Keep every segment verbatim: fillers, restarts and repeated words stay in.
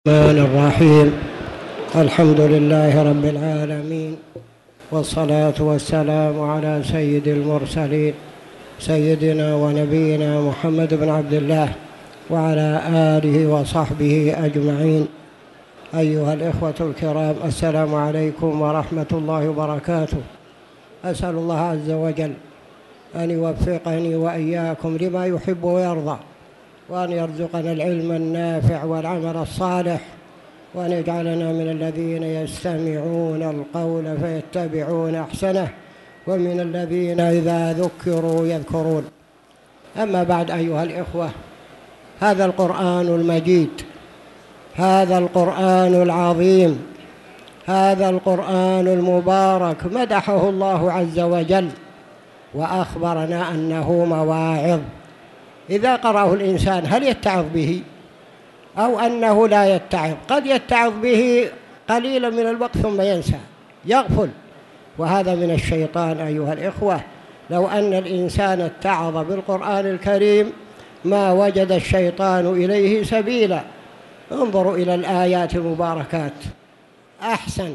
الرحمن الرحيم. الحمد لله رب العالمين، والصلاة والسلام على سيد المرسلين سيدنا ونبينا محمد بن عبد الله وعلى آله وصحبه أجمعين. أيها الإخوة الكرام، السلام عليكم ورحمة الله وبركاته. أسأل الله عز وجل أن يوفقني وإياكم لما يحب ويرضى، وأن يرزقنا العلم النافع والعمل الصالح، وأن يجعلنا من الذين يستمعون القول فيتبعون أحسنه، ومن الذين إذا ذكروا يذكرون. أما بعد، أيها الإخوة، هذا القرآن المجيد، هذا القرآن العظيم، هذا القرآن المبارك مدحه الله عز وجل وأخبرنا أنه مواعظ. إذا قرأه الإنسان هل يتعظ به أو أنه لا يتعظ؟ قد يتعظ به قليلا من الوقت ثم ينسى، يغفل، وهذا من الشيطان. أيها الإخوة، لو أن الإنسان اتعظ بالقرآن الكريم ما وجد الشيطان إليه سبيلا. انظروا إلى الآيات المباركات، أحسن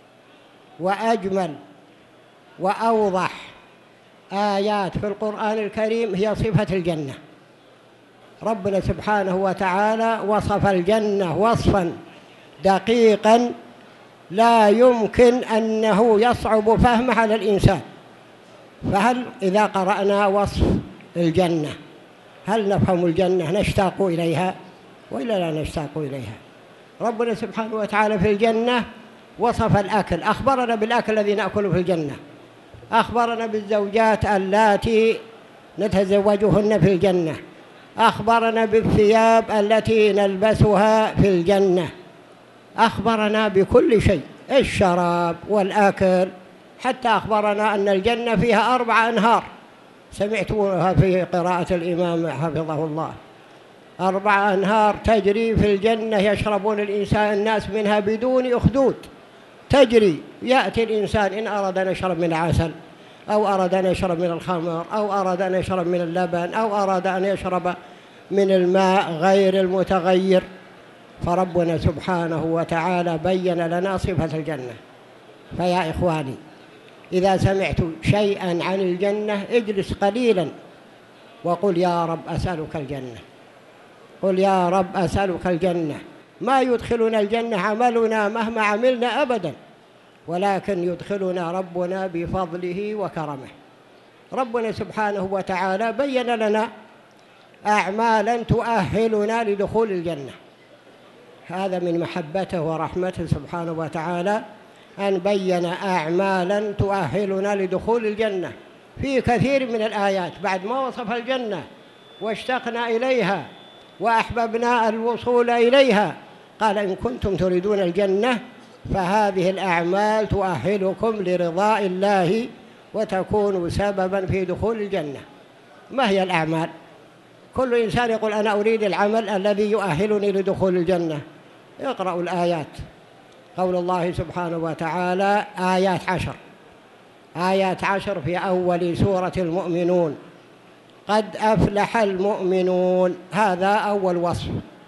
وأجمل وأوضح آيات في القرآن الكريم هي صفة الجنة. ربنا سبحانه وتعالى وصف الجنة وصفا دقيقا لا يمكن أنه يصعب فهمه على الإنسان. فهل إذا قرأنا وصف الجنة هل نفهم الجنة، نشتاق إليها وإلا لا نشتاق إليها؟ ربنا سبحانه وتعالى في الجنة وصف الأكل، أخبرنا بالأكل الذي نأكله في الجنة، أخبرنا بالزوجات اللاتي نتزوجهن في الجنة، أخبرنا بالثياب التي نلبسها في الجنة، أخبرنا بكل شيء، الشراب والأكل، حتى أخبرنا أن الجنة فيها أربع أنهار، سمعتوها في قراءة الإمام حفظه الله، أربع أنهار تجري في الجنة يشربون الإنسان الناس منها بدون أخدود، تجري. يأتي الإنسان إن أراد أن يشرب من العسل، أو أراد أن يشرب من الخمر، أو أراد أن يشرب من اللبن، أو أراد أن يشرب من الماء غير المتغير. فربنا سبحانه وتعالى بين لنا صفة الجنة. فيا إخواني، إذا سمعت شيئا عن الجنة اجلس قليلا وقل يا رب أسألك الجنة، قل يا رب أسألك الجنة. ما يدخلنا الجنة عملنا مهما عملنا أبدا، ولكن يدخلنا ربنا بفضله وكرمه. ربنا سبحانه وتعالى بين لنا أعمالا تؤهلنا لدخول الجنة. هذا من محبته ورحمته سبحانه وتعالى أن بين أعمالا تؤهلنا لدخول الجنة في كثير من الآيات. بعد ما وصف الجنة واشتقنا إليها وأحببنا الوصول إليها قال إن كنتم تريدون الجنة فهذه الأعمال تؤهلكم لرضاء الله وتكون سببا في دخول الجنة. ما هي الأعمال؟ كل إنسان يقول أنا أريد العمل الذي يؤهلني لدخول الجنة. اقرأوا الآيات، قول الله سبحانه وتعالى آيات عشر، آيات عشر في أول سورة المؤمنون، قد أفلح المؤمنون، هذا أول وصف.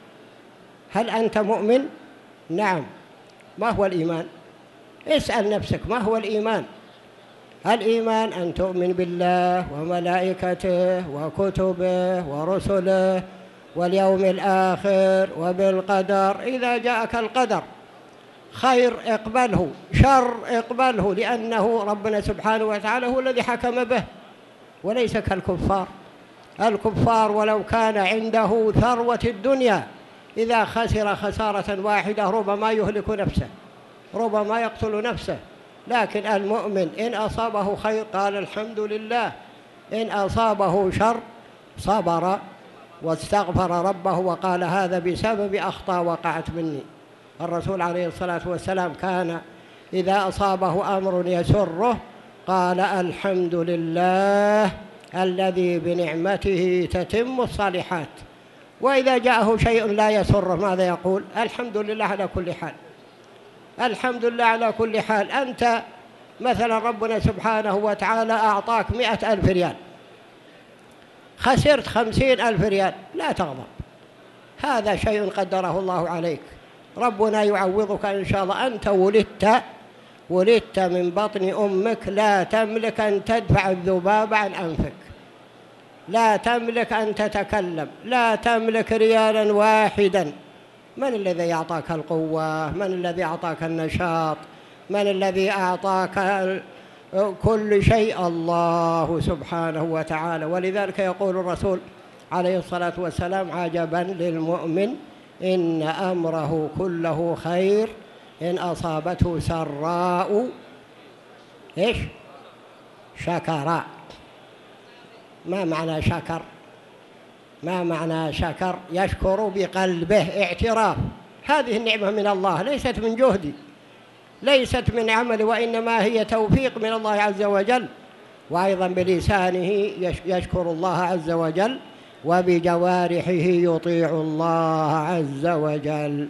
هل أنت مؤمن؟ نعم. ما هو الإيمان؟ اسأل نفسك ما هو الإيمان؟ الإيمان أن تؤمن بالله وملائكته وكتبه ورسله واليوم الآخر وبالقدر. إذا جاءك القدر خير اقبله، شر اقبله، لأنه ربنا سبحانه وتعالى هو الذي حكم به، وليس كالكفار. الكفار ولو كان عنده ثروة الدنيا إذا خسر خسارة واحدة ربما يهلك نفسه، ربما يقتل نفسه. لكن المؤمن إن أصابه خير قال الحمد لله، إن أصابه شر صبر واستغفر ربه وقال هذا بسبب أخطاء وقعت مني. الرسول عليه الصلاة والسلام كان إذا أصابه أمر يسره قال الحمد لله الذي بنعمته تتم الصالحات. وإذا جاءه شيء لا يسره ماذا يقول؟ الحمد لله على كل حال، الحمد لله على كل حال. أنت مثلا ربنا سبحانه وتعالى أعطاك مئة ألف ريال، خسرت خمسين ألف ريال، لا تغضب، هذا شيء قدره الله عليك. ربنا يعوضك إن شاء الله. أنت ولدت ولدت من بطن أمك لا تملك أن تدفع الذباب عن أنفك، لا تملك أن تتكلم، لا تملك ريالا واحدا. من الذي أعطاك القوة؟ من الذي أعطاك النشاط؟ من الذي أعطاك كل شيء؟ الله سبحانه وتعالى. ولذلك يقول الرسول عليه الصلاة والسلام: عجبا للمؤمن إن أمره كله خير إن أصابته سراء إيش؟ شكر. ما معنى شكر؟ ما معنى شكر؟ يشكر بقلبه، اعتراف. هذه النعمة من الله، ليست من جهدي، ليست من عمل، وإنما هي توفيق من الله عز وجل. وأيضا بلسانه يشكر الله عز وجل، وبجوارحه يطيع الله عز وجل.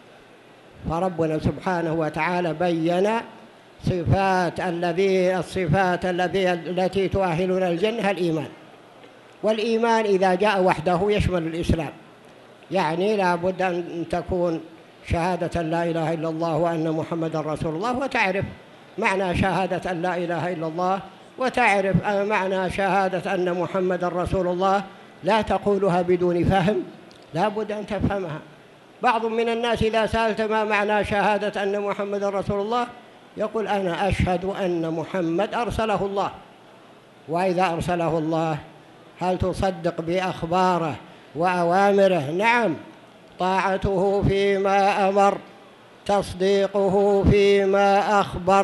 فربنا سبحانه وتعالى بين صفات الذي الصفات الذي التي تؤهلنا الجنة الإيمان. والإيمان إذا جاء وحده يشمل الإسلام، يعني لا بد أن تكون شهادة لا إله إلا الله وأن محمد رسول الله، وتعرف معنى شهادة أن لا إله إلا الله، وتعرف معنى شهادة أن محمد رسول الله. لا تقولها بدون فهم، لا بد أن تفهمها. بعض من الناس إذا سألت ما معنى شهادة أن محمد رسول الله يقول: أنا أشهد أن محمد أرسله الله. وإذا أرسله الله هل تصدق بأخباره وأوامره؟ نعم. طاعته فيما أمر، تصديقه فيما أخبر،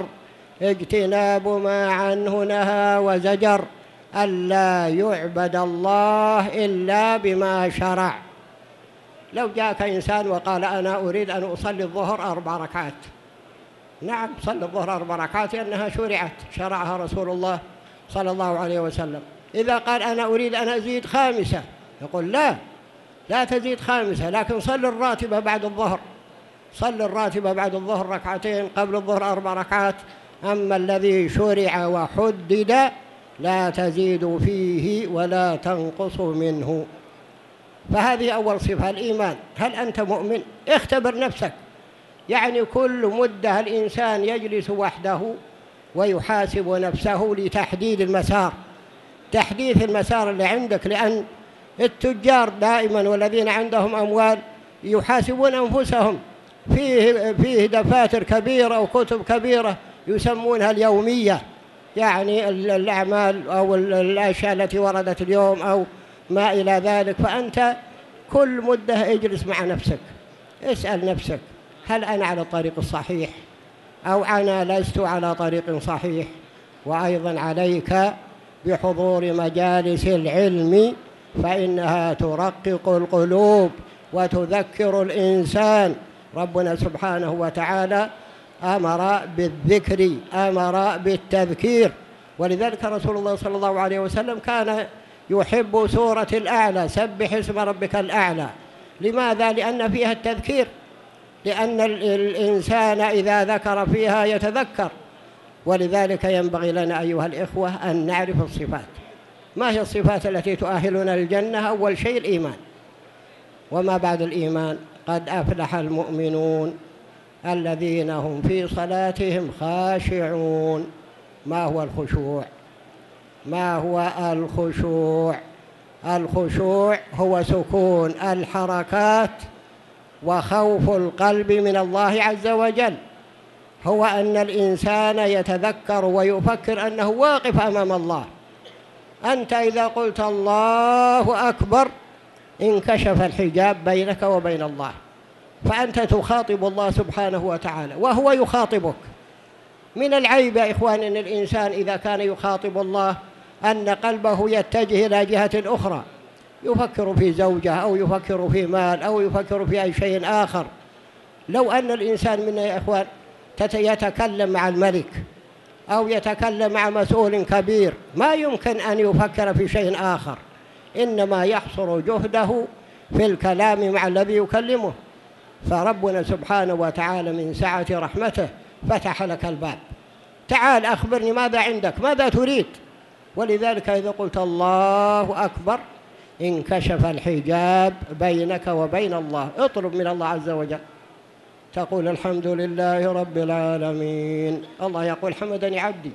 اجتناب ما عنه نهى وزجر، ألا يعبد الله إلا بما شرع. لو جاءك إنسان وقال: أنا أريد أن أصلي الظهر أربع ركعات، نعم صلي الظهر أربع ركعات لأنها شرعت، شرعها رسول الله صلى الله عليه وسلم. إذا قال: أنا أريد أن أزيد خامسة، يقول: لا لا تزيد خامسة، لكن صل الراتبة بعد الظهر، صل الراتبة بعد الظهر ركعتين، قبل الظهر أربع ركعات. أما الذي شرع وحدد لا تزيد فيه ولا تنقص منه. فهذه أول صفة، الإيمان. هل أنت مؤمن؟ اختبر نفسك. يعني كل مدة الإنسان يجلس وحده ويحاسب نفسه لتحديد المسار، تحديث المسار اللي عندك. لأن التجار دائما والذين عندهم أموال يحاسبون أنفسهم. فيه, فيه دفاتر كبيرة أو كتب كبيرة يسمونها اليومية، يعني الأعمال أو الأشياء التي وردت اليوم أو ما إلى ذلك. فأنت كل مدة اجلس مع نفسك، اسأل نفسك: هل أنا على الطريق الصحيح أو أنا لست على طريق صحيح؟ وأيضا عليك بحضور مجالس العلم، فإنها ترقق القلوب وتذكر الإنسان. ربنا سبحانه وتعالى أمر بالذكر، أمر بالتذكير. ولذلك رسول الله صلى الله عليه وسلم كان يحب سورة الأعلى، سبح اسم ربك الأعلى. لماذا؟ لأن فيها التذكير، لأن الإنسان إذا ذكر فيها يتذكر. ولذلك ينبغي لنا أيها الإخوة أن نعرف الصفات. ما هي الصفات التي تؤهلنا للجنة؟ أول شيء الإيمان. وما بعد الإيمان؟ قد أفلح المؤمنون الذين هم في صلاتهم خاشعون. ما هو الخشوع؟ ما هو الخشوع؟ الخشوع هو سكون الحركات وخوف القلب من الله عز وجل. هو أن الإنسان يتذكر ويفكر أنه واقف أمام الله. أنت إذا قلت الله أكبر انكشف الحجاب بينك وبين الله، فأنت تخاطب الله سبحانه وتعالى وهو يخاطبك. من العيب يا إخوان أن الإنسان إذا كان يخاطب الله أن قلبه يتجه إلى جهة أخرى، يفكر في زوجة أو يفكر في مال أو يفكر في أي شيء آخر. لو أن الإنسان منا يا إخوان يتكلم مع الملك أو يتكلم مع مسؤول كبير ما يمكن أن يفكر في شيء آخر، إنما يحصر جهده في الكلام مع الذي يكلمه. فربنا سبحانه وتعالى من سعة رحمته فتح لك الباب. تعال أخبرني ماذا عندك، ماذا تريد. ولذلك إذا قلت الله أكبر انكشف الحجاب بينك وبين الله. اطلب من الله عز وجل، تقول الحمد لله رب العالمين. الله يقول حمدني عبدي.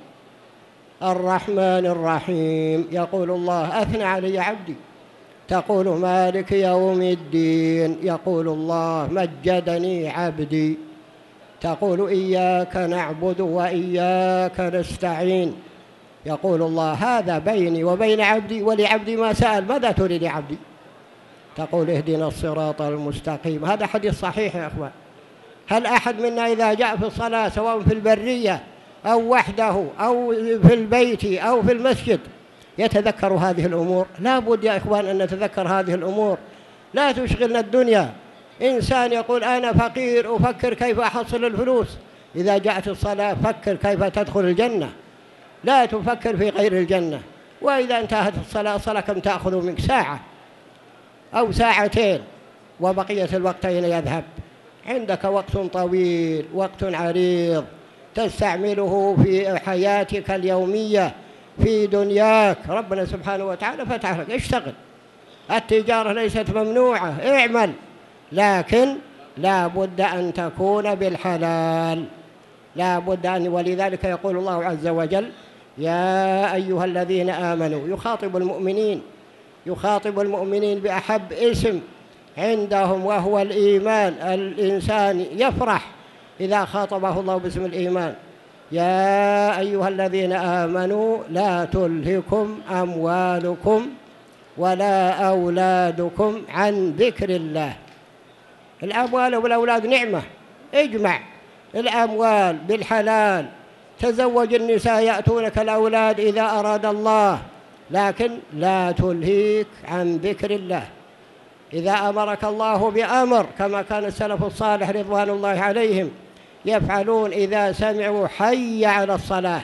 الرحمن الرحيم يقول الله أثنى علي عبدي. تقول مالك يوم الدين يقول الله مجدني عبدي. تقول إياك نعبد وإياك نستعين يقول الله هذا بيني وبين عبدي ولعبدي ما سأل ماذا تريد عبدي. تقول اهدنا الصراط المستقيم. هذا حديث صحيح يا أخوان. هل أحد منا إذا جاء في الصلاة سواء في البرية أو وحده أو في البيت أو في المسجد يتذكر هذه الأمور؟ لا بد يا إخوان أن نتذكر هذه الأمور. لا تشغلنا الدنيا. إنسان يقول أنا فقير أفكر كيف أحصل الفلوس. إذا جاءت الصلاة فكر كيف تدخل الجنة، لا تفكر في غير الجنة. وإذا انتهت الصلاة الصلاة كم تأخذ منك؟ ساعة أو ساعتين وبقية الوقتين يذهب. عندك وقت طويل، وقت عريض تستعمله في حياتك اليومية في دنياك. ربنا سبحانه وتعالى فتح لك، اشتغل. التجارة ليست ممنوعة، اعمل، لكن لا بد أن تكون بالحلال، لا بد أن. ولذلك يقول الله عز وجل يا أيها الذين آمنوا، يخاطب المؤمنين، يخاطب المؤمنين بأحب اسم عندهم وهو الإيمان. الإنسان يفرح إذا خاطبه الله باسم الإيمان. يا أيها الذين آمنوا لا تلهكم أموالكم ولا أولادكم عن ذكر الله. الأموال والأولاد نعمة، اجمع الأموال بالحلال، تزوج النساء يأتونك الأولاد إذا أراد الله، لكن لا تلهيك عن ذكر الله. إذا أمرك الله بأمر كما كان السلف الصالح رضوان الله عليهم يفعلون إذا سمعوا حي على الصلاة،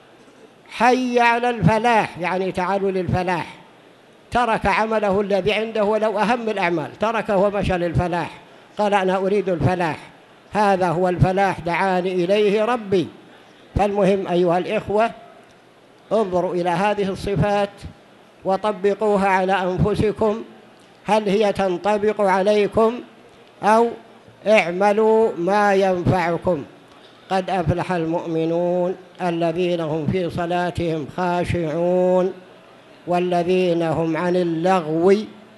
حي على الفلاح، يعني تعالوا للفلاح، ترك عمله الذي عنده ولو أهم الأعمال تركه ومشى للفلاح. قال أنا أريد الفلاح، هذا هو الفلاح دعاني إليه ربي. فالمهم أيها الإخوة انظروا إلى هذه الصفات وطبقوها على أنفسكم. هل هي تنطبق عليكم؟ أو اعملوا ما ينفعكم. قد أفلح المؤمنون الذين هم في صلاتهم خاشعون والذين هم عن اللغو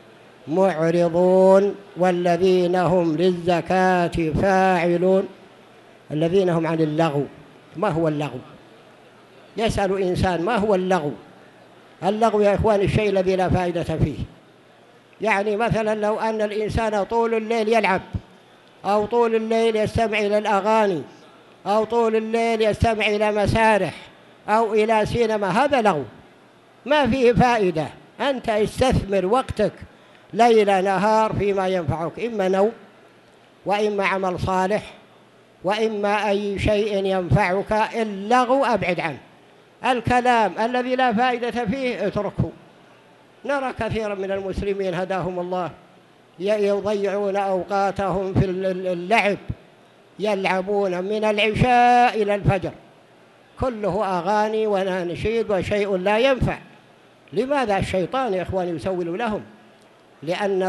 معرضون والذين هم للزكاة فاعلون. الذين هم عن اللغو. ما هو اللغو؟ يسأل إنسان ما هو اللغو؟ اللغو يا إخوان الشيء الذي لا فائدة فيه. يعني مثلا لو أن الإنسان طول الليل يلعب، أو طول الليل يستمع إلى الأغاني، أو طول الليل يستمع إلى مسارح أو إلى سينما، هذا لغو ما فيه فائدة. أنت استثمر وقتك ليل نهار فيما ينفعك، إما نوم وإما عمل صالح وإما أي شيء ينفعك. اللغو أبعد عنه. الكلام الذي لا فائدة فيه اتركه. نرى كثيرا من المسلمين هداهم الله يضيعون أوقاتهم في اللعب، يلعبون من العشاء إلى الفجر، كله أغاني ونشيد وشيء لا ينفع. لماذا؟ الشيطان يا إخواني يسول لهم، لأن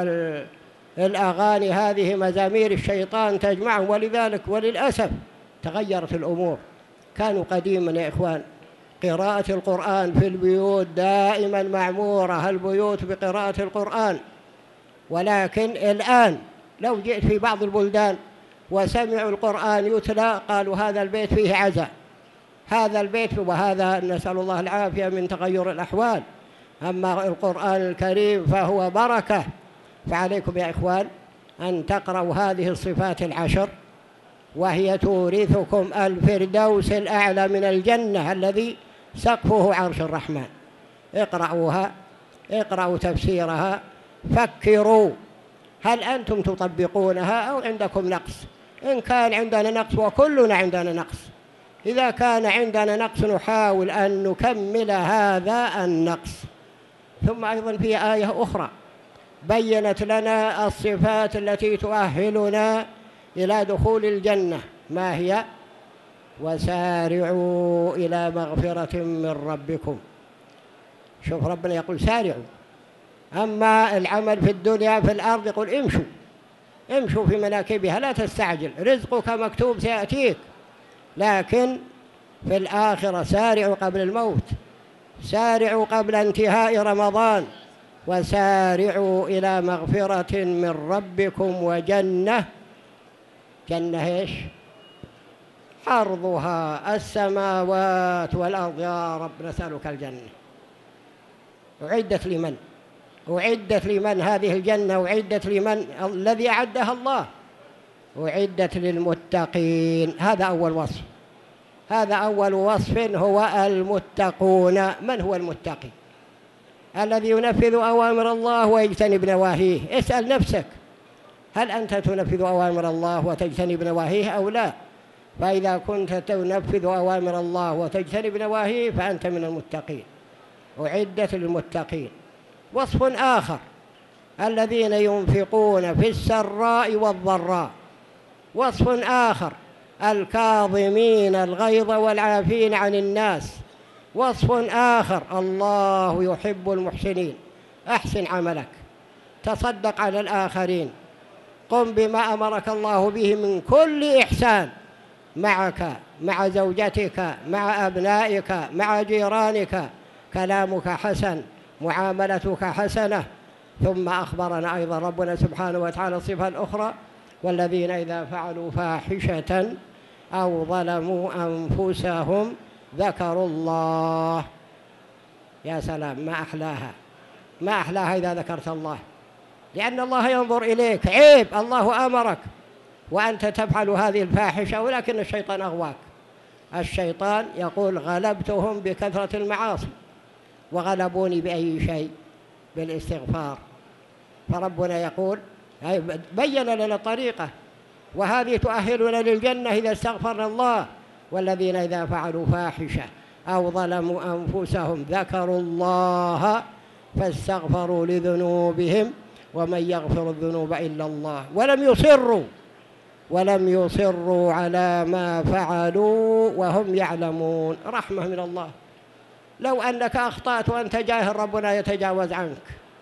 الأغاني هذه مزامير الشيطان تجمعهم. ولذلك وللأسف تغيرت الأمور. كانوا قديما يا إخوان قراءة القرآن في البيوت دائما معمورة البيوت بقراءة القرآن، ولكن الآن لو جئت في بعض البلدان وسمعوا القرآن يتلى قالوا هذا البيت فيه عزاء، هذا البيت، وهذا نسأل الله العافية من تغير الأحوال. أما القرآن الكريم فهو بركة. فعليكم يا إخوان أن تقرأوا هذه الصفات العشر، وهي تورثكم الفردوس الأعلى من الجنة الذي سقفه عرش الرحمن. اقرأوها، اقرأوا تفسيرها، فكروا هل أنتم تطبقونها أو عندكم نقص. إن كان عندنا نقص، وكلنا عندنا نقص، إذا كان عندنا نقص نحاول أن نكمل هذا النقص. ثم أيضا في آية أخرى بيّنت لنا الصفات التي تؤهلنا إلى دخول الجنة. ما هي؟ وسارعوا إلى مغفرة من ربكم. شوف ربنا يقول سارعوا. أما العمل في الدنيا في الأرض يقول امشوا، امشوا في مناكبها لا تستعجل، رزقك مكتوب سيأتيك، لكن في الآخرة سارعوا قبل الموت، سارعوا قبل انتهاء رمضان، وسارعوا إلى مغفرة من ربكم وجنة. جنة إيش؟ عرضها السماوات والأرض. يا رب نسألك الجنة. أعدت لمن؟ أعدت لمن هذه الجنة؟ أعدت لمن؟ الذي أعدها الله. أعدت للمتقين. هذا أول وصف، هذا أول وصف هو المتقون. من هو المتقي؟ الذي ينفذ أوامر الله ويجتنب نواهيه. اسأل نفسك، هل أنت تنفذ أوامر الله وتجتنب نواهيه أو لا؟ فإذا كنت تنفذ أوامر الله وتجتنب نواهيه فأنت من المتقين. أعدت للمتقين. وصف آخر الذين ينفقون في السراء والضراء. وصف آخر الكاظمين الغيظ والعافين عن الناس. وصف آخر الله يحب المحسنين. أحسن عملك، تصدق على الآخرين، قم بما أمرك الله به من كل إحسان، معك، مع زوجتك، مع أبنائك، مع جيرانك، كلامك حسن، معاملتك حسنة. ثم أخبرنا أيضا ربنا سبحانه وتعالى الصفة الأخرى: والذين إذا فعلوا فاحشة أو ظلموا أنفسهم ذكروا الله. يا سلام، ما أحلاها، ما أحلاها إذا ذكرت الله، لأن الله ينظر إليك. عيب الله أمرك وأنت تفعل هذه الفاحشة، ولكن الشيطان أغواك. الشيطان يقول: غلبتهم بكثرة المعاصي وغلبوني بأي شيء؟ بالاستغفار. فربنا يقول، بين لنا الطريقة، وهذه تؤهلنا للجنة إذا استغفرنا الله. والذين إذا فعلوا فاحشة أو ظلموا أنفسهم ذكروا الله فاستغفروا لذنوبهم ومن يغفر الذنوب إلا الله ولم يصروا ولم يصروا على ما فعلوا وهم يعلمون. رحمة من الله. لو أنك أخطأت وأنت جاهل ربنا يتجاوز عنك.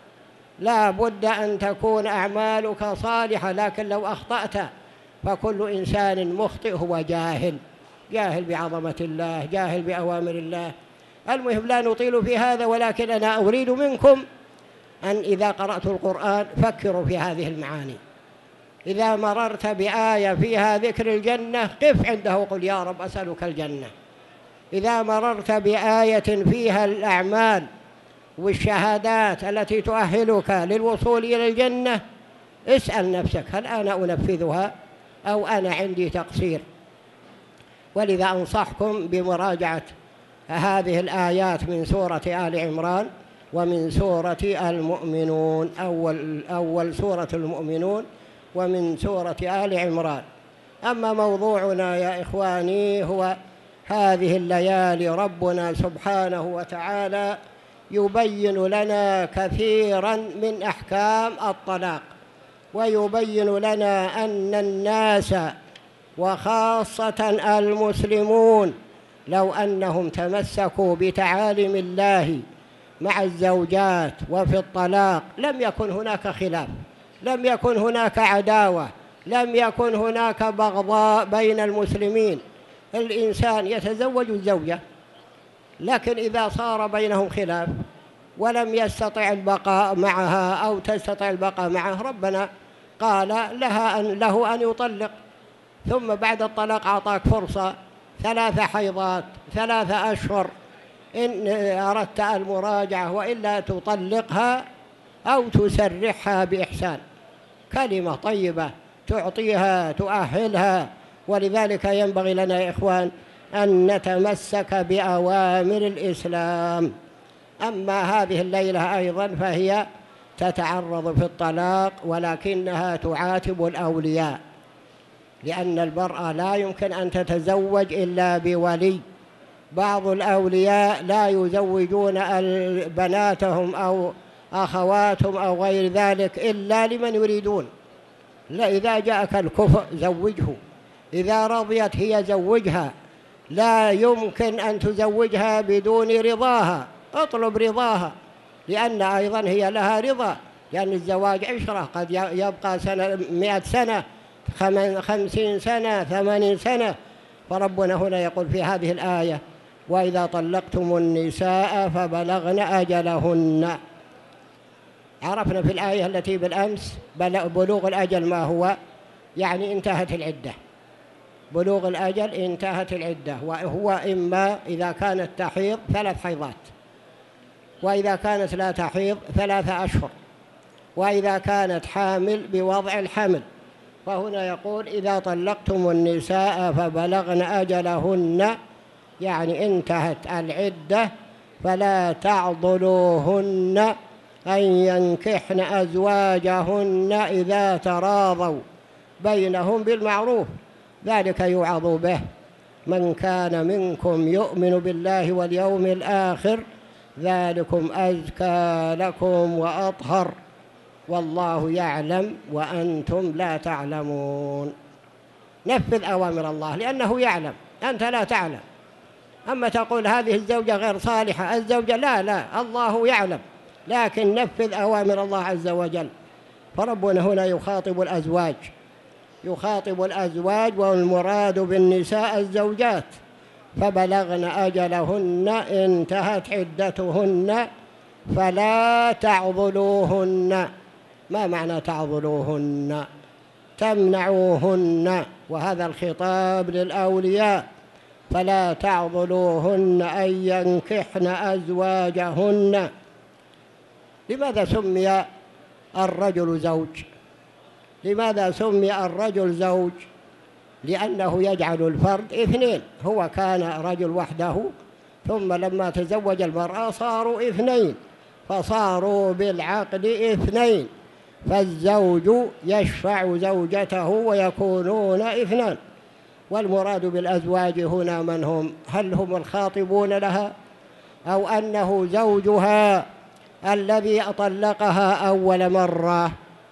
لا بد أن تكون أعمالك صالحة، لكن لو أخطأت فكل إنسان مخطئ هو جاهل، جاهل بعظمة الله، جاهل بأوامر الله. المهم لا نطيل في هذا، ولكن أنا أريد منكم أن إذا قرأت القرآن فكروا في هذه المعاني. إذا مررت بآية فيها ذكر الجنة قف عنده وقل: يا رب أسألك الجنة. إذا مررت بآية فيها الأعمال والشهادات التي تؤهلك للوصول إلى الجنة اسأل نفسك: هل أنا أنفذها أو أنا عندي تقصير؟ ولذا أنصحكم بمراجعة هذه الآيات من سورة آل عمران ومن سورة المؤمنون. أول, أول سورة المؤمنون ومن سورة آل عمران. أما موضوعنا يا إخواني هو هذه الليالي ربنا سبحانه وتعالى يبين لنا كثيرا من أحكام الطلاق، ويبين لنا أن الناس وخاصة المسلمون لو أنهم تمسكوا بتعاليم الله مع الزوجات وفي الطلاق لم يكن هناك خلاف، لم يكن هناك عداوة، لم يكن هناك بغضاء بين المسلمين. الإنسان يتزوج الزوجة، لكن إذا صار بينهم خلاف ولم يستطع البقاء معها أو تستطيع البقاء معه، ربنا قال لها أن له أن يطلق، ثم بعد الطلاق أعطاك فرصة ثلاث حيضات، ثلاثة أشهر إن أردت المراجعة، وإلا تطلقها أو تسرحها بإحسان. كلمة طيبة تعطيها تؤهلها. ولذلك ينبغي لنا يا إخوان أن نتمسك بأوامر الإسلام. أما هذه الليلة أيضا فهي تتعرض في الطلاق، ولكنها تعاتب الأولياء، لأن المرأة لا يمكن أن تتزوج إلا بولي. بعض الأولياء لا يزوجون بناتهم أو أخواتهم أو غير ذلك إلا لمن يريدون. لا، إذا جاءك الكفء زوجه، إذا رضيت هي زوجها، لا يمكن أن تزوجها بدون رضاها. اطلب رضاها، لأن أيضا هي لها رضا، لأن الزواج عشرة، قد يبقى سنة مئة سنة، خمسين سنة، ثمانين سنة. فربنا هنا يقول في هذه الآية: وإذا طلقتم النساء فبلغن أجلهن. عرفنا في الآية التي بالأمس بلوغ الأجل ما هو؟ يعني انتهت العدة. بلوغ الأجل انتهت العدة، وهو إما إذا كانت تحيض ثلاث حيضات، وإذا كانت لا تحيض ثلاثة أشهر، وإذا كانت حامل بوضع الحمل. فهنا يقول: إذا طلقتم النساء فبلغن أجلهن، يعني انتهت العدة، فلا تعضلوهن أن ينكحن أزواجهن إذا تراضوا بينهم بالمعروف، ذلك يوعظ به من كان منكم يؤمن بالله واليوم الآخر، ذلكم أزكى لكم وأطهر، والله يعلم وأنتم لا تعلمون. نفذ أوامر الله لأنه يعلم، أنت لا تعلم. أما تقول هذه الزوجة غير صالحة، الزوجة لا لا الله يعلم، لكن نفذ أوامر الله عز وجل. فربنا هنا يخاطب الأزواج، يخاطب الأزواج، والمراد بالنساء الزوجات. فبلغن أجلهن، انتهت عدتهن، فلا تعضلوهن. ما معنى تعضلوهن؟ تمنعوهن، وهذا الخطاب للأولياء. فلا تعضلوهن أن ينكحن أزواجهن. لماذا سمي الرجل زوج؟ لماذا سمي الرجل زوج؟ لأنه يجعل الفرد اثنين. هو كان رجل وحده، ثم لما تزوج المرأة صاروا اثنين، فصاروا بالعقد اثنين، فالزوج يشفع زوجته ويكونون اثنان. والمراد بالأزواج هنا من هم؟ هل هم الخاطبون لها، أو أنه زوجها الذي أطلقها أول مرة؟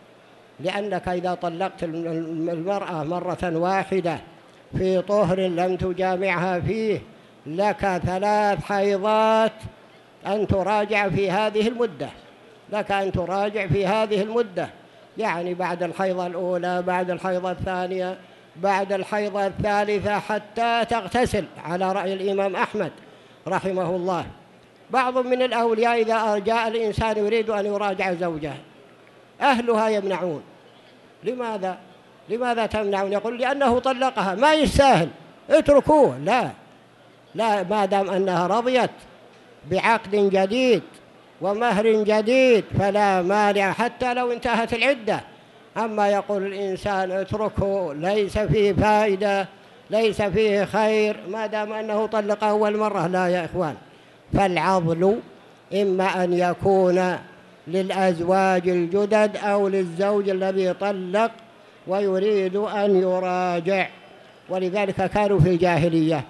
لأنك إذا طلقت المرأة مرة واحدة في طهر لم تجامعها فيه، لك ثلاث حيضات أن تراجع في هذه المدة، لك أن تراجع في هذه المدة، يعني بعد الحيضة الأولى، بعد الحيضة الثانية، بعد الحيضة الثالثة، حتى تغتسل على رأي الإمام أحمد رحمه الله. بعض من الأولياء إذا جاء الإنسان يريد أن يراجع زوجه، أهلها يمنعون. لماذا؟ لماذا تمنعون؟ يقول: لأنه طلقها، ما يستاهل، اتركوه. لا لا، ما دام أنها رضيت بعقد جديد ومهر جديد فلا مانع حتى لو انتهت العدة. أما يقول الإنسان اتركه، ليس فيه فائدة، ليس فيه خير، ما دام أنه طلق أول مرة، لا يا إخوان. فالعضل إما أن يكون للأزواج الجدد أو للزوج الذي طلق ويريد أن يراجع. ولذلك كانوا في الجاهلية،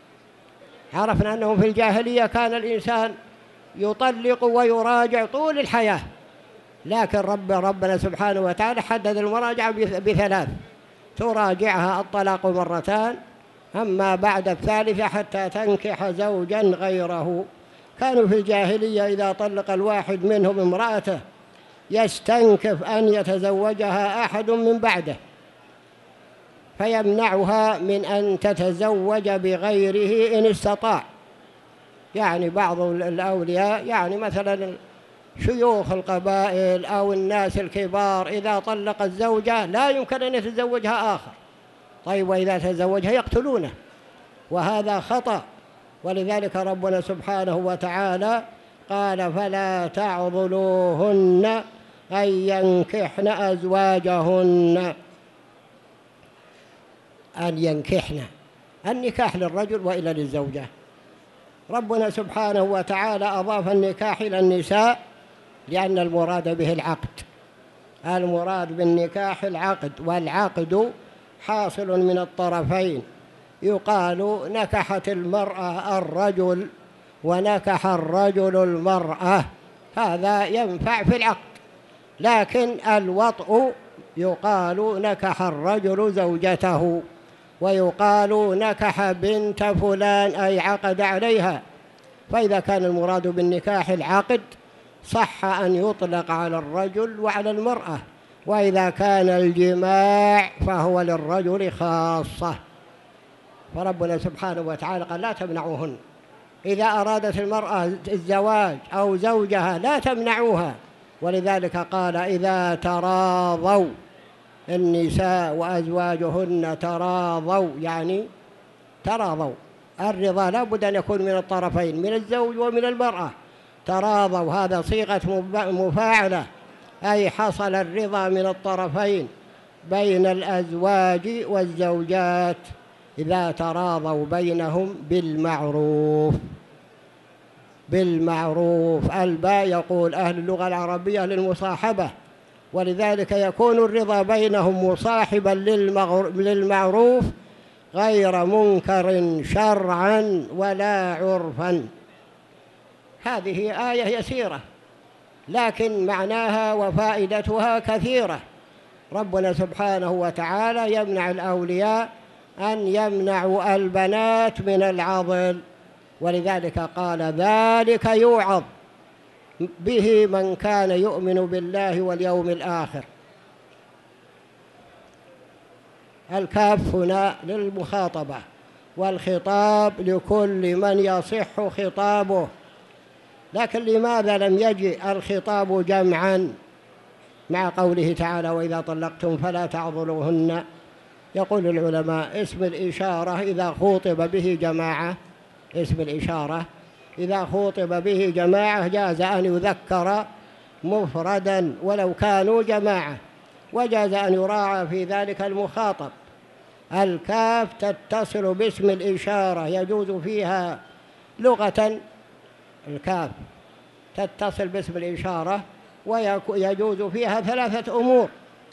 عرفنا أنه في الجاهلية كان الإنسان يطلق ويراجع طول الحياة، لكن رب ربنا سبحانه وتعالى حدد المراجعة بثلاث: تراجعها الطلاق مرتان، أما بعد الثالثة حتى تنكح زوجا غيره. كانوا في الجاهلية إذا طلق الواحد منهم امرأته يستنكف أن يتزوجها أحد من بعده، فيمنعها من أن تتزوج بغيره إن استطاع. يعني بعض الأولياء، يعني مثلا شيوخ القبائل أو الناس الكبار، إذا طلق الزوجة لا يمكن أن يتزوجها آخر. طيب وإذا تزوجها يقتلونه، وهذا خطأ. ولذلك ربنا سبحانه وتعالى قال: فلا تعضلوهن أن ينكحن أزواجهن. أن ينكحن، النكاح للرجل وإلى للزوجة. ربنا سبحانه وتعالى أضاف النكاح إلى النساء لأن المراد به العقد. المراد بالنكاح العقد، والعقد حاصل من الطرفين. يقال نكحت المرأة الرجل ونكح الرجل المرأة، هذا ينفع في العقد. لكن الوطء يقال نكح الرجل زوجته، ويقال نكح بنت فلان أي عقد عليها. فإذا كان المراد بالنكاح العقد صح أن يطلق على الرجل وعلى المرأة، وإذا كان الجماع فهو للرجل خاصة. فربنا سبحانه وتعالى قال لا تمنعوهن، إذا أرادت المرأة الزواج أو زوجها لا تمنعوها. ولذلك قال إذا تراضوا، النساء وأزواجهن تراضوا، يعني تراضوا. الرضا لا بد أن يكون من الطرفين، من الزوج ومن المرأة. تراضوا هذا صيغة مفاعلة، أي حصل الرضا من الطرفين بين الأزواج والزوجات إذا تراضوا بينهم بالمعروف. بالمعروف الباء يقول أهل اللغة العربية للمصاحبة، ولذلك يكون الرضا بينهم مصاحبا للمعروف غير منكر شرعا ولا عرفا. هذه آية يسيرة لكن معناها وفائدتها كثيرة. ربنا سبحانه وتعالى يمنع الأولياء أن يمنعوا البنات من العضل، ولذلك قال ذلك يوعظ به من كان يؤمن بالله واليوم الآخر. الكاف هنا للمخاطبة، والخطاب لكل من يصح خطابه. لكن لماذا لم يجئ الخطاب جمعا مع قوله تعالى وإذا طلقتم فلا تعضلوهن؟ يقول العلماء اسم الإشارة إذا خوطب به جماعة، اسم الإشارة إذا خوطب به جماعة جاز أن يذكر مفردا ولو كانوا جماعة، وجاز أن يراعى في ذلك المخاطب. الكاف تتصل باسم الإشارة يجوز فيها لغة، الكاف تتصل باسم الإشارة ويجوز فيها ثلاثة أمور،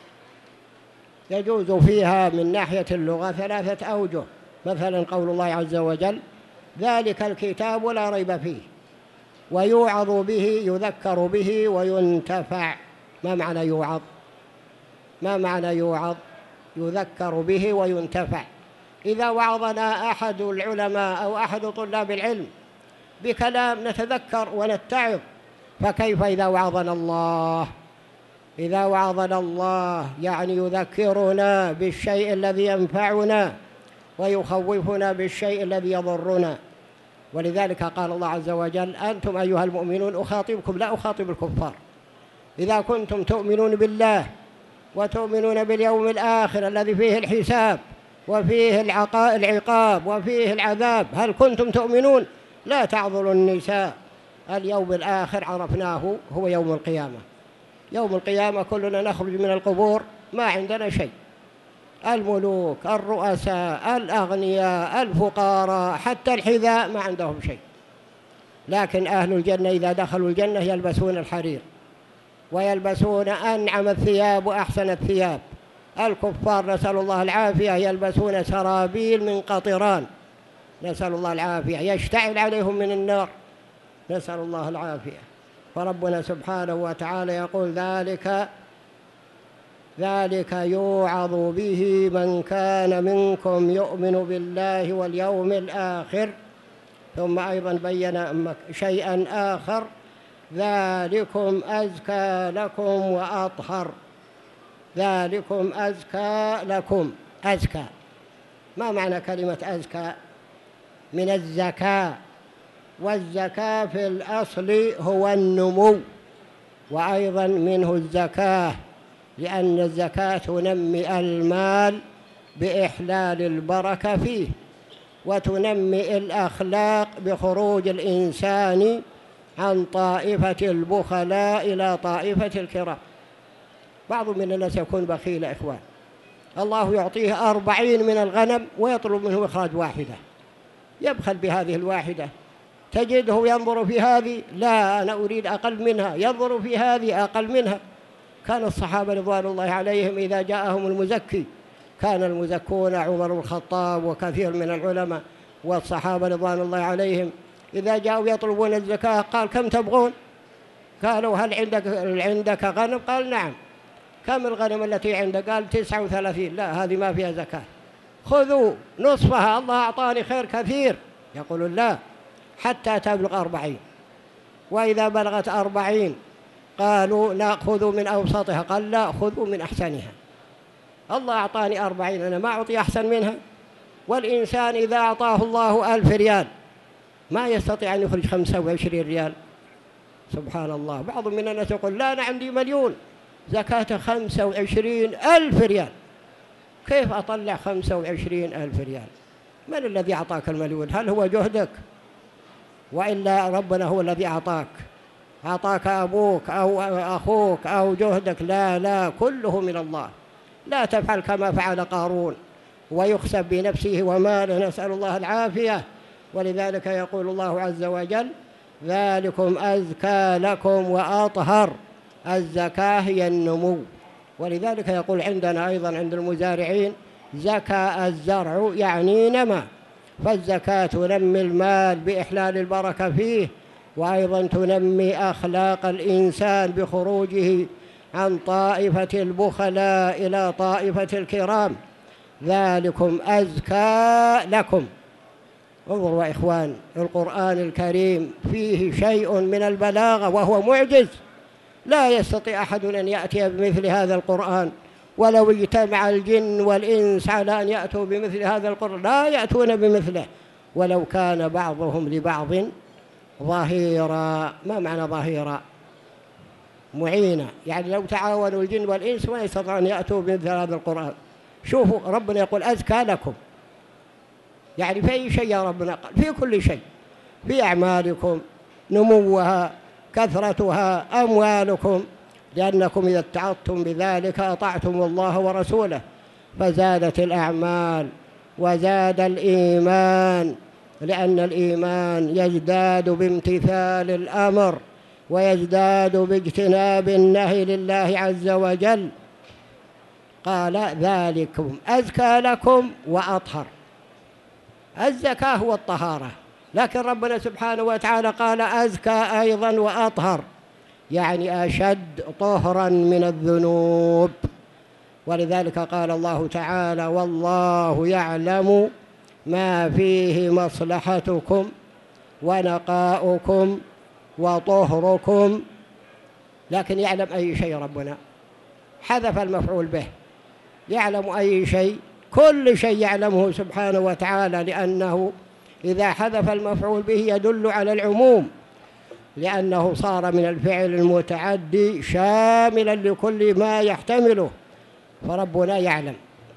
يجوز فيها من ناحية اللغة ثلاثة أوجه. مثلا قول الله عز وجل ذلك الكتاب لا ريب فيه، ويوعظ به يذكر به وينتفع. ما معنى يوعظ؟ ما معنى يوعظ؟ يذكر به وينتفع. إذا وعظنا أحد العلماء أو أحد طلاب العلم بكلام نتذكر ونتعظ، فكيف إذا وعظنا الله؟ إذا وعظنا الله يعني يذكرنا بالشيء الذي ينفعنا ويخوفنا بالشيء الذي يضرنا. ولذلك قال الله عز وجل أنتم أيها المؤمنون أخاطبكم لا أخاطب الكفار، إذا كنتم تؤمنون بالله وتؤمنون باليوم الآخر الذي فيه الحساب وفيه العقاب وفيه العذاب، هل كنتم تؤمنون؟ لا تعضلوا النساء. اليوم الآخر عرفناه هو يوم القيامة. يوم القيامة كلنا نخرج من القبور ما عندنا شيء، الملوك، الرؤساء، الأغنياء، الفقراء، حتى الحذاء ما عندهم شيء. لكن أهل الجنة إذا دخلوا الجنة يلبسون الحرير ويلبسون أنعم الثياب وأحسن الثياب. الكفار نسأل الله العافية يلبسون سرابيل من قطران، نسأل الله العافية، يشتعل عليهم من النار، نسأل الله العافية. فربنا سبحانه وتعالى يقول ذلك ذلك يوعظ به من كان منكم يؤمن بالله واليوم الآخر. ثم أيضا بين شيئا آخر ذلكم أزكى لكم وأطهر. ذلكم أزكى لكم. أزكى ما معنى كلمة أزكى؟ من الزكاة، والزكاة في الأصل هو النمو، وأيضا منه الزكاة لأن الزكاة تنمي المال بإحلال البركة فيه، وتنمي الأخلاق بخروج الإنسان عن طائفة البخلاء إلى طائفة الكرام. بعض من الناس يكون بخيل إخوان، الله يعطيه أربعين من الغنم ويطلب منه إخراج واحدة، يبخل بهذه الواحدة. تجده ينظر في هذه، لا أنا أريد أقل منها، ينظر في هذه أقل منها. كان الصحابة رضوان الله عليهم إذا جاءهم المزكي، كان المزكون عمر بن الخطاب وكثير من العلماء والصحابة رضوان الله عليهم إذا جاءوا يطلبون الزكاة قال كم تبغون؟ قالوا هل عندك عندك غنم؟ قال نعم. كم الغنم التي عندك؟ قال تسعة وثلاثين. لا هذه ما فيها زكاة، خذوا نصفها، الله أعطاني خير كثير. يقولون لا حتى تبلغ أربعين. وإذا بلغت أربعين قالوا لا خذوا من أوسطها، قال لا خذوا من أحسنها. الله أعطاني أربعين، أنا ما أعطي أحسن منها. والإنسان إذا أعطاه الله ألف ريال ما يستطيع أن يخرج خمسة وعشرين ريال. سبحان الله. بعض من الناس يقول لا أنا عندي مليون زكاة خمسة وعشرين ألف ريال، كيف أطلع خمسة وعشرين ألف ريال؟ من الذي أعطاك المليون؟ هل هو جهدك؟ وإلا ربنا هو الذي أعطاك، أعطاك أبوك أو أخوك أو جهدك؟ لا لا، كله من الله. لا تفعل كما فعل قارون ويخسب بنفسه وماله، نسأل الله العافية. ولذلك يقول الله عز وجل ذلكم أزكى لكم وأطهر. الزكاة هي النمو. ولذلك يقول عندنا أيضا عند المزارعين زكى الزرع يعني نمى. فالزكاة تنمي المال بإحلال البركة فيه، وأيضا تنمي أخلاق الإنسان بخروجه عن طائفة البخلاء إلى طائفة الكرام. ذلكم أزكى لكم. انظروا يا إخوان، القرآن الكريم فيه شيء من البلاغة وهو معجز، لا يستطيع أحد أن يأتي بمثل هذا القرآن. ولو اجتمع الجن والإنس على أن يأتوا بمثل هذا القرآن لا يأتون بمثله، ولو كان بعضهم لبعض ظهيرا. ما معنى ظهيرا؟ معينة، يعني لو تعاونوا الجن والإنس ما يستطيعون أن يأتوا بمثل هذا القرآن. شوفوا ربنا يقول أزكى لكم، يعني في أي شيء يا ربنا؟ قال في كل شيء، في أعمالكم، نموها، كثرتها، أموالكم، لأنكم إذا اتعظتم بذلك أطعتم الله ورسوله، فزادت الأعمال وزاد الإيمان، لأن الإيمان يزداد بامتثال الأمر ويزداد باجتناب النهي لله عز وجل. قال ذلكم أزكى لكم وأطهر. الزكاة هو الطهارة، لكن ربنا سبحانه وتعالى قال أزكى أيضا وأطهر، يعني أشد طهرا من الذنوب. ولذلك قال الله تعالى والله يعلم ما فيه مصلحتكم ونقاؤكم وطهركم. لكن يعلم أي شيء ربنا؟ حذف المفعول به. يعلم أي شيء؟ كل شيء يعلمه سبحانه وتعالى، لأنه إذا حذف المفعول به يدل على العموم، لأنه صار من الفعل المتعدي شاملا لكل ما يحتمله. فربنا يعلم.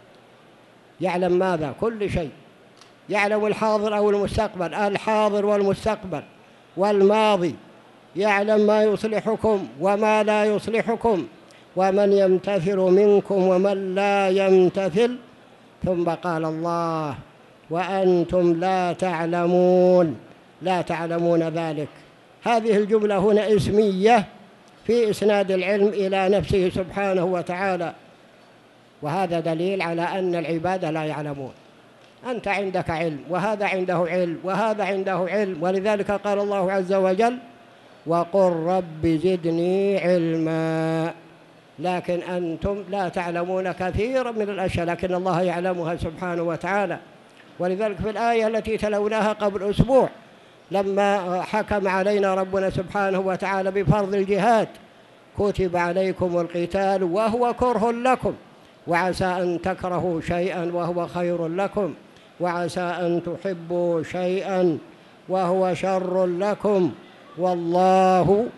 يعلم ماذا؟ كل شيء. يعلم الحاضر أو المستقبل، الحاضر والمستقبل والماضي. يعلم ما يصلحكم وما لا يصلحكم، ومن يمتثل منكم ومن لا يمتثل. ثم قال الله وأنتم لا تعلمون، لا تعلمون ذلك. هذه الجملة هنا اسمية في إسناد العلم إلى نفسه سبحانه وتعالى، وهذا دليل على أن العباد لا يعلمون. أنت عندك علم وهذا عنده علم وهذا عنده علم، ولذلك قال الله عز وجل وقل رب زدني علما. لكن أنتم لا تعلمون كثيرا من الأشياء، لكن الله يعلمها سبحانه وتعالى. ولذلك في الآية التي تلوناها قبل أسبوع لما حكم علينا ربنا سبحانه وتعالى بفرض الجهاد كتب عليكم القتال وهو كره لكم وعسى أن تكرهوا شيئا وهو خير لكم وعسى أن تحبوا شيئا وهو شر لكم والله.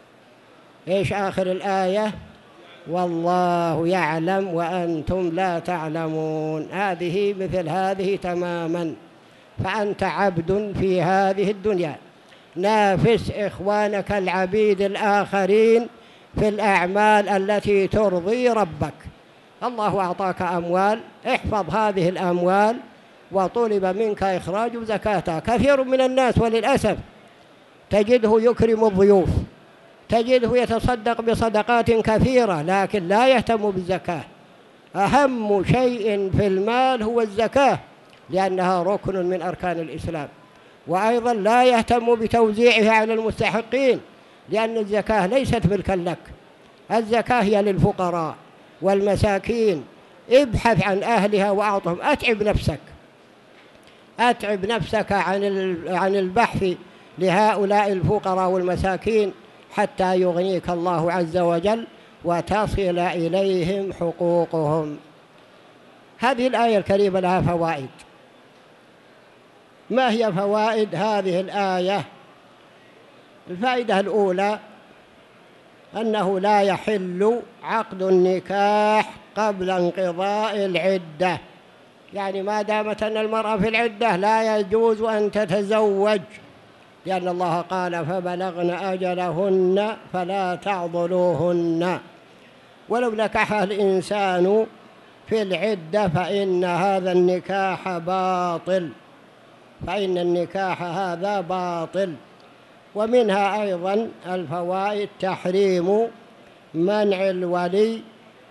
إيش آخر الآية؟ والله يعلم وأنتم لا تعلمون. هذه مثل هذه تماما. فأنت عبد في هذه الدنيا، نافس إخوانك العبيد الآخرين في الأعمال التي ترضي ربك. الله أعطاك أموال، احفظ هذه الأموال، وطلب منك إخراج زكاتها. كثير من الناس وللأسف تجده يكرم الضيوف، تجده يتصدق بصدقات كثيرة، لكن لا يهتم بالزكاة. أهم شيء في المال هو الزكاة، لأنها ركن من أركان الإسلام. وأيضا لا يهتم بتوزيعها على المستحقين، لأن الزكاة ليست ملكا لك، الزكاة هي للفقراء والمساكين. ابحث عن أهلها وأعطهم. أتعب نفسك، أتعب نفسك عن عن البحث لهؤلاء الفقراء والمساكين حتى يغنيك الله عز وجل وتصل إليهم حقوقهم. هذه الآية الكريمة لها فوائد. ما هي فوائد هذه الآية؟ الفائدة الأولى أنه لا يحل عقد النكاح قبل انقضاء العدة، يعني ما دامت أن المرأة في العدة لا يجوز أن تتزوج، لأن الله قال فبلغن أجلهن فلا تعضلوهن. ولو نكحها الإنسان في العدة فإن هذا النكاح باطل، فإن النكاح هذا باطل. ومنها أيضا الفوائد تحريم منع الولي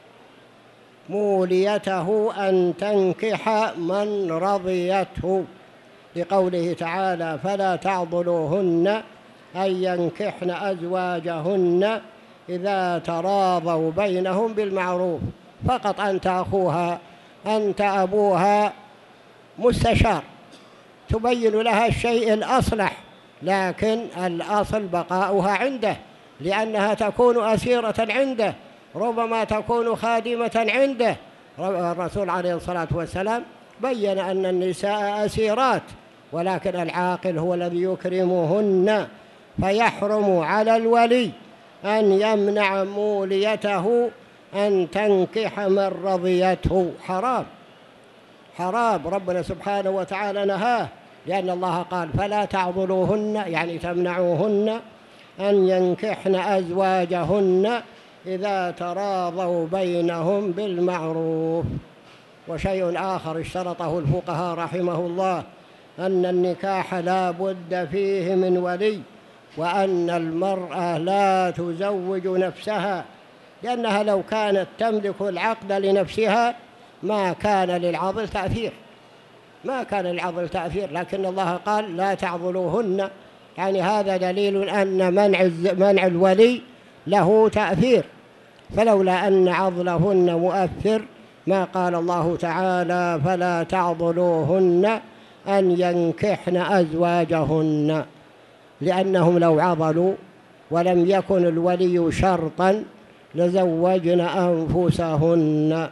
موليته أن تنكح من رضيته، لقوله تعالى فلا تعضلوهن أن ينكحن أزواجهن إذا تراضوا بينهم بالمعروف. فقط أنت أخوها، أنت أبوها، مستشار تبين لها الشيء الأصلح، لكن الأصل بقاؤها عنده، لأنها تكون أسيرة عنده، ربما تكون خادمة عنده. الرسول عليه الصلاة والسلام بين أن النساء أسيرات، ولكن العاقل هو الذي يكرمهن، فيحرم على الولي أن يمنع موليته أن تنكح من رضيته. حرام حرام، ربنا سبحانه وتعالى نهاه، لأن الله قال فلا تعضلوهن، يعني تمنعوهن أن ينكحن أزواجهن إذا تراضوا بينهم بالمعروف. وشيء آخر اشترطه الفقهاء رحمه الله أن النكاح لا بد فيه من ولي، وأن المرأة لا تزوج نفسها، لأنها لو كانت تملك العقد لنفسها ما كان للعضل تأثير، ما كان للعضل تأثير. لكن الله قال لا تعضلوهن، يعني هذا دليل أن منع منع الولي له تأثير، فلولا أن عضلهن مؤثر ما قال الله تعالى فلا تعضلوهن أن ينكحن أزواجهن، لأنهم لو عضلوا ولم يكن الولي شرطا لزوجن أنفسهن.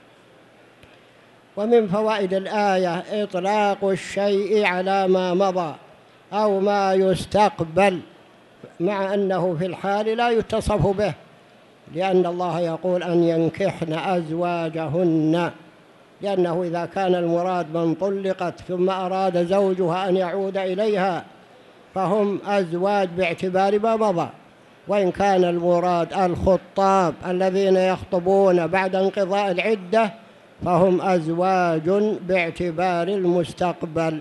ومن فوائد الآية إطلاق الشيء على ما مضى أو ما يستقبل، مع أنه في الحال لا يتصف به، لأن الله يقول أن ينكحن أزواجهن، لأنه إذا كان المراد من طلقت ثم أراد زوجها أن يعود إليها فهم أزواج باعتبار ما مضى، وإن كان المراد الخطاب الذين يخطبون بعد انقضاء العدة فهم أزواج باعتبار المستقبل.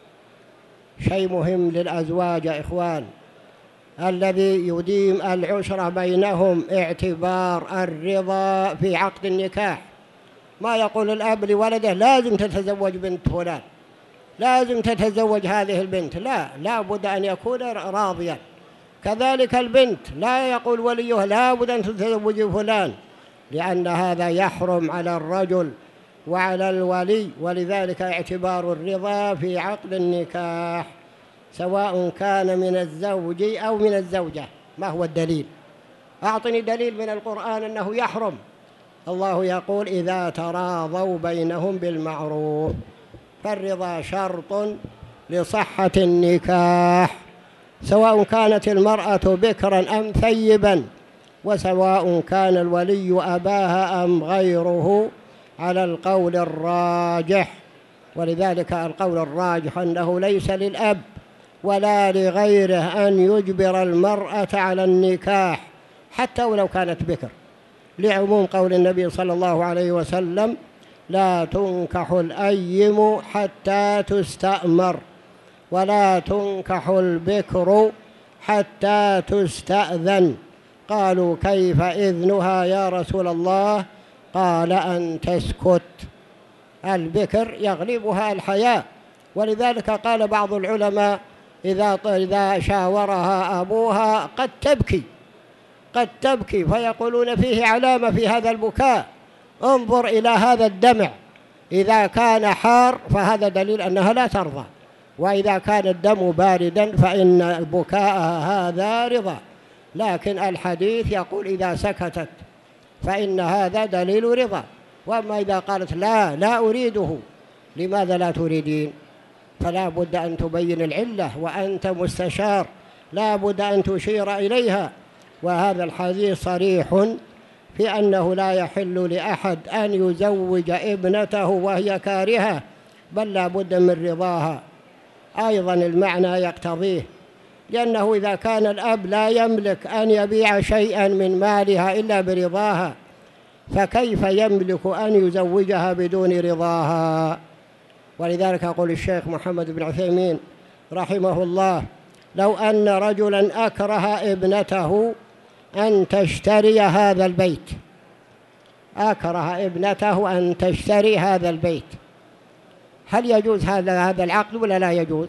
شيء مهم للأزواج يا إخوان، الذي يديم العشرة بينهم اعتبار الرضا في عقد النكاح. ما يقول الأب لولده لازم تتزوج بنت فلان، لازم تتزوج هذه البنت، لا، لا بد أن يكون راضيا. كذلك البنت لا يقول وليها لا بد أن تتزوج فلان، لأن هذا يحرم على الرجل وعلى الولي، ولذلك اعتبار الرضا في عقد النكاح سواء كان من الزوج أو من الزوجة. ما هو الدليل؟ أعطني دليل من القرآن أنه يحرم. الله يقول إذا تراضوا بينهم بالمعروف، فالرضا شرط لصحة النكاح، سواء كانت المرأة بكرا أم ثيبا، وسواء كان الولي أباها أم غيره، على القول الراجح. ولذلك القول الراجح أنه ليس للأب ولا لغيره أن يجبر المرأة على النكاح حتى ولو كانت بكر، لعموم قول النبي صلى الله عليه وسلم لا تنكح الأيم حتى تستأمر ولا تنكح البكر حتى تستأذن. قالوا كيف إذنها يا رسول الله؟ قال أن تسكت. البكر يغلبها الحياء، ولذلك قال بعض العلماء إذا إذا شاورها أبوها قد تبكي قد تبكي فيقولون فيه علامة في هذا البكاء، انظر إلى هذا الدمع، إذا كان حار فهذا دليل أنها لا ترضى، وإذا كان الدم باردا فإن بكاءها هذا رضا، لكن الحديث يقول إذا سكتت فإن هذا دليل رضا. وأما إذا قالت لا لا أريده، لماذا لا تريدين؟ فلا بد أن تبين العلة، وأنت مستشار لا بد أن تشير إليها. وهذا الحديث صريح في أنه لا يحل لأحد أن يزوج ابنته وهي كارهة، بل لا بد من رضاها. أيضا المعنى يقتضيه، لأنه إذا كان الأب لا يملك أن يبيع شيئا من مالها إلا برضاها، فكيف يملك أن يزوجها بدون رضاها؟ ولذلك يقول الشيخ محمد بن عثيمين رحمه الله: لو أن رجلا أكره ابنته أن تشتري هذا البيت، أكره ابنته أن تشتري هذا البيت، هل يجوز هذا هذا العقد ولا لا يجوز؟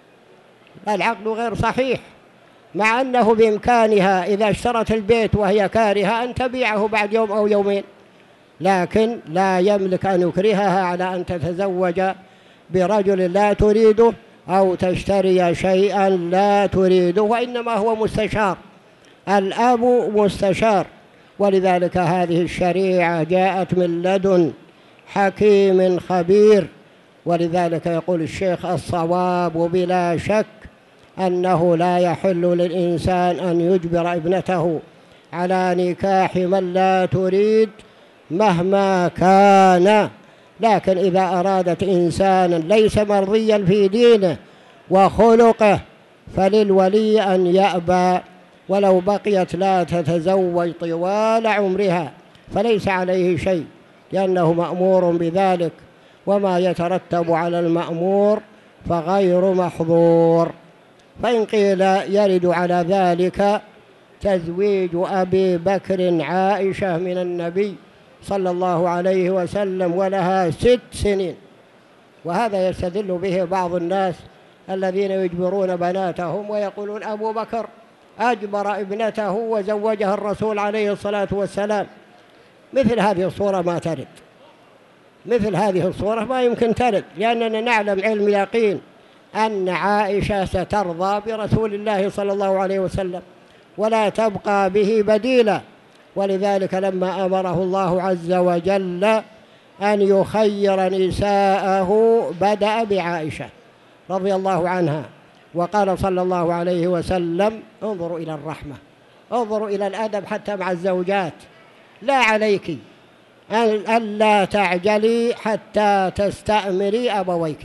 العقد غير صحيح، مع أنه بإمكانها إذا اشترت البيت وهي كارهة أن تبيعه بعد يوم أو يومين، لكن لا يملك أن يكرهها على أن تتزوج برجل لا تريده أو تشتري شيئا لا تريده، وإنما هو مستشار، الأب مستشار. ولذلك هذه الشريعة جاءت من لدن حكيم خبير. ولذلك يقول الشيخ: الصواب بلا شك أنه لا يحل للإنسان أن يجبر ابنته على نكاح من لا تريد مهما كان، لكن إذا أرادت إنسانا ليس مرضيا في دينه وخلقه فللولي أن يأبى، ولو بقيت لا تتزوج طوال عمرها فليس عليه شيء، لأنه مأمور بذلك، وما يترتب على المأمور فغير محظور. فإن قيل يرد على ذلك تزويج أبي بكر عائشة من النبي صلى الله عليه وسلم ولها ست سنين، وهذا يستدل به بعض الناس الذين يجبرون بناتهم ويقولون أبو بكر أجبر ابنته وزوجها الرسول عليه الصلاة والسلام. مثل هذه الصورة ما ترد، مثل هذه الصورة ما يمكن ترد، لأننا نعلم علم يقين أن عائشة سترضى برسول الله صلى الله عليه وسلم ولا تبقى به بديلا. ولذلك لما أمره الله عز وجل أن يخير نساءه بدأ بعائشة رضي الله عنها، وقال صلى الله عليه وسلم: انظروا إلى الرحمة، انظروا إلى الأدب حتى مع الزوجات، لا عليك أن لا تعجلي حتى تستأمري أبويك.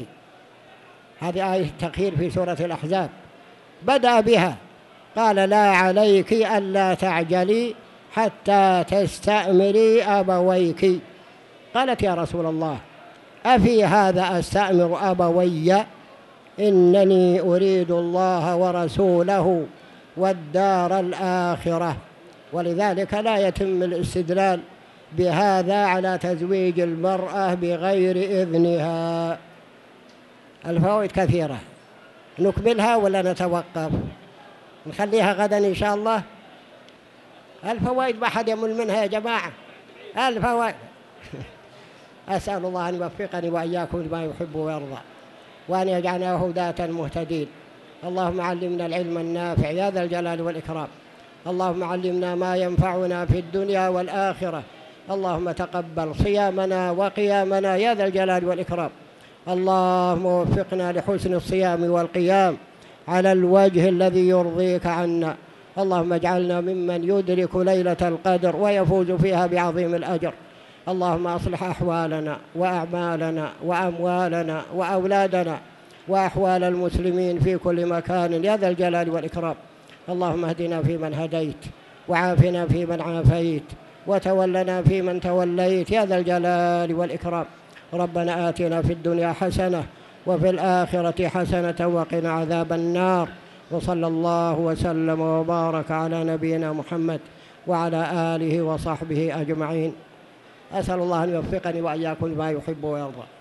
هذه آية التخيير في سورة الأحزاب، بدأ بها قال: لا عليك أن لا تعجلي حتى تستأمري أبويك. قالت: يا رسول الله أفي هذا أستأمر أبوي؟ إنني أريد الله ورسوله والدار الآخرة. ولذلك لا يتم الاستدلال بهذا على تزويج المرأة بغير إذنها. الفوائد كثيرة، نكملها ولا نتوقف؟ نخليها غدا إن شاء الله. الفوائد ما حد يمل منها يا جماعة، الفوائد. أسأل الله أن يوفقني وإياكم لما يحب ويرضى، وأن يجعلنا هداة مهتدين. اللهم علمنا العلم النافع يا ذا الجلال والإكرام. اللهم علمنا ما ينفعنا في الدنيا والآخرة. اللهم تقبل صيامنا وقيامنا يا ذا الجلال والإكرام. اللهم وفقنا لحسن الصيام والقيام على الوجه الذي يرضيك عنا. اللهم اجعلنا ممن يدرك ليلة القدر ويفوز فيها بعظيم الأجر. اللهم أصلح أحوالنا وأعمالنا وأموالنا وأولادنا وأحوال المسلمين في كل مكان يا ذا الجلال والإكرام. اللهم اهدنا فيمن هديت، وعافنا فيمن عافيت، وتولنا فيمن توليت يا ذا الجلال والإكرام. ربنا آتنا في الدنيا حسنة وفي الآخرة حسنة وقنا عذاب النار. وصلى الله وسلم وبارك على نبينا محمد وعلى آله وصحبه أجمعين. أسأل الله أن يوفقني وإياكم لما يحب ويرضى.